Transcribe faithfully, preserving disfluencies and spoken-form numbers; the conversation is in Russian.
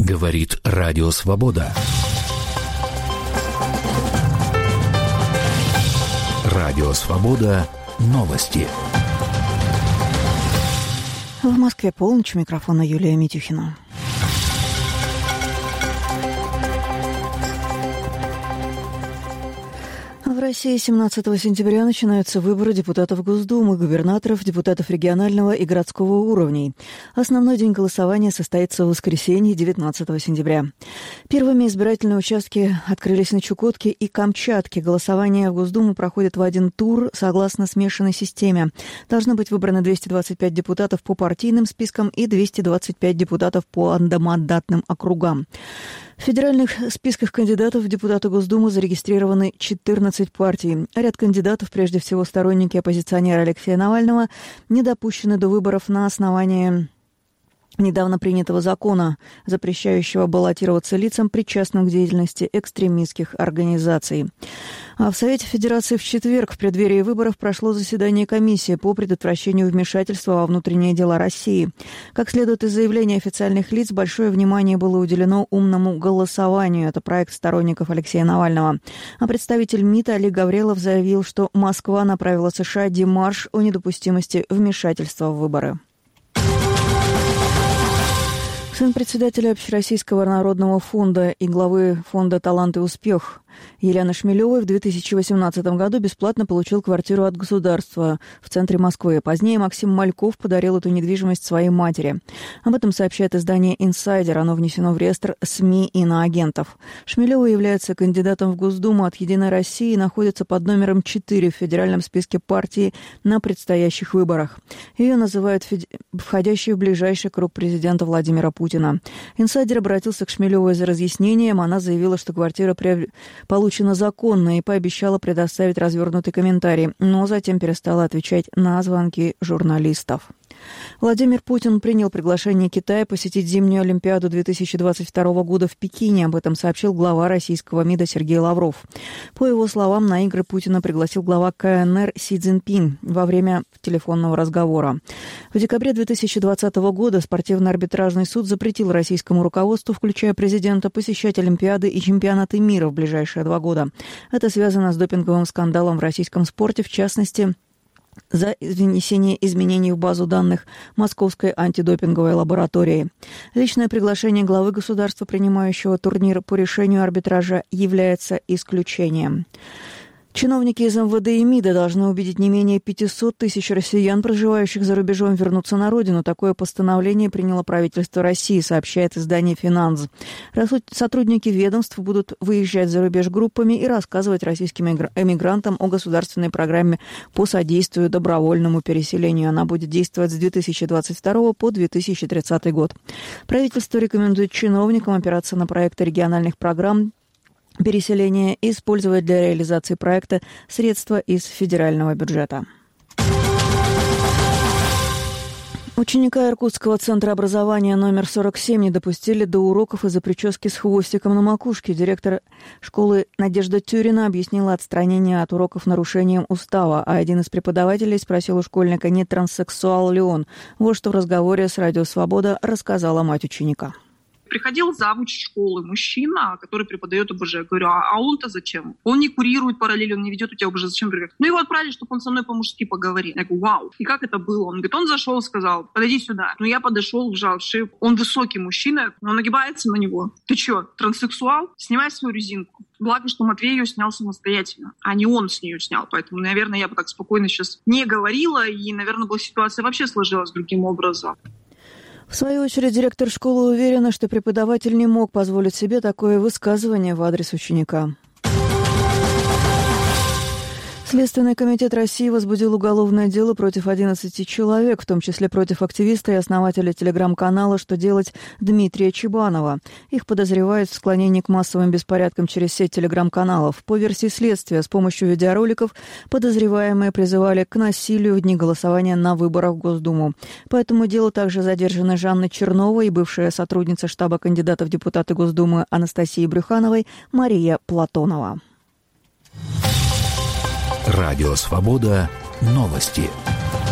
Говорит Радио Свобода. Радио Свобода. Новости. В Москве полночь. У микрофона Юлия Митюхина. В России семнадцатого сентября начинаются выборы депутатов Госдумы, губернаторов, депутатов регионального и городского уровней. Основной день голосования состоится в воскресенье, девятнадцатого сентября. Первыми избирательные участки открылись на Чукотке и Камчатке. Голосование в Госдуму проходит в один тур согласно смешанной системе. Должно быть выбрано двести двадцать пять депутатов по партийным спискам и двести двадцать пять депутатов по одномандатным округам. В федеральных списках кандидатов в депутаты Госдумы зарегистрированы четырнадцать партий. Ряд кандидатов, прежде всего сторонники оппозиционера Алексея Навального, не допущены до выборов на основании недавно принятого закона, запрещающего баллотироваться лицам, причастным к деятельности экстремистских организаций. А в Совете Федерации в четверг в преддверии выборов прошло заседание комиссии по предотвращению вмешательства во внутренние дела России. Как следует из заявления официальных лиц, большое внимание было уделено умному голосованию. Это проект сторонников Алексея Навального. А представитель МИДа Олег Гаврилов заявил, что Москва направила США демарш о недопустимости вмешательства в выборы. Сын председателя Общероссийского народного фонда и главы фонда «Талант и успех» Елены Шмелевой в две тысячи восемнадцатом году бесплатно получил квартиру от государства в центре Москвы. Позднее Максим Мальков подарил эту недвижимость своей матери. Об этом сообщает издание «Инсайдер». Оно внесено в реестр СМИ иноагентов. Шмелева является кандидатом в Госдуму от «Единой России» и находится под номером четыре в федеральном списке партии на предстоящих выборах. Ее называют фед... входящей в ближайший круг президента Владимира Путина. «Инсайдер» обратился к Шмелевой за разъяснением. Она заявила, что квартира при... получена законно и пообещала предоставить развернутый комментарий, но затем перестала отвечать на звонки журналистов. Владимир Путин принял приглашение Китая посетить зимнюю Олимпиаду две тысячи двадцать второго года в Пекине. Об этом сообщил глава российского МИДа Сергей Лавров. По его словам, на игры Путина пригласил глава КНР Си Цзиньпин во время телефонного разговора. В декабре две тысячи двадцатого года спортивно-арбитражный суд запретил российскому руководству, включая президента, посещать Олимпиады и чемпионаты мира в ближайшие два года. Это связано с допинговым скандалом в российском спорте, в частности, за внесение изменений в базу данных Московской антидопинговой лаборатории. Личное приглашение главы государства, принимающего турнир по решению арбитража, является исключением. Чиновники из эм вэ дэ и МИДа должны убедить не менее пятьсот тысяч россиян, проживающих за рубежом, вернуться на родину. Такое постановление приняло правительство России, сообщает издание «Финанс». Сотрудники ведомств будут выезжать за рубеж группами и рассказывать российским эмигрантам о государственной программе по содействию добровольному переселению. Она будет действовать с две тысячи двадцать второго по две тысячи тридцатый год. Правительство рекомендует чиновникам опираться на проекты региональных программ переселения и использовать для реализации проекта средства из федерального бюджета. Ученика Иркутского центра образования номер сорок семь не допустили до уроков из-за прически с хвостиком на макушке. Директор школы Надежда Тюрина объяснила отстранение от уроков нарушением устава, а один из преподавателей спросил у школьника, не транссексуал ли он. Вот что в разговоре с Радио Свобода рассказала мать ученика. Приходил завуч школы, мужчина, который преподает о бэ жэ. Я говорю, а, а он-то зачем? Он не курирует параллельно, он не ведет у тебя о бэ жэ. Зачем? Ну, его отправили, чтобы он со мной по-мужски поговорил. Я говорю, вау. И как это было? Он говорит, он зашел, сказал, подойди сюда. Ну, я подошел, вжал в шею. Он высокий мужчина, он нагибается на него. Ты что, транссексуал? Снимай свою резинку. Благо, что Матвей ее снял самостоятельно, а не он с нее снял. Поэтому, наверное, я бы так спокойно сейчас не говорила. И, наверное, была ситуация вообще сложилась другим образом. В свою очередь, директор школы уверена, что преподаватель не мог позволить себе такое высказывание в адрес ученика. Следственный комитет России возбудил уголовное дело против одиннадцати человек, в том числе против активиста и основателя телеграм-канала «Что делать» Дмитрия Чебанова. Их подозревают в склонении к массовым беспорядкам через сеть телеграм-каналов. По версии следствия, с помощью видеороликов подозреваемые призывали к насилию в дни голосования на выборах в Госдуму. По этому делу также задержаны Жанна Чернова и бывшая сотрудница штаба кандидата в депутаты Госдумы Анастасии Брюхановой Мария Платонова. Радио Свобода. Новости.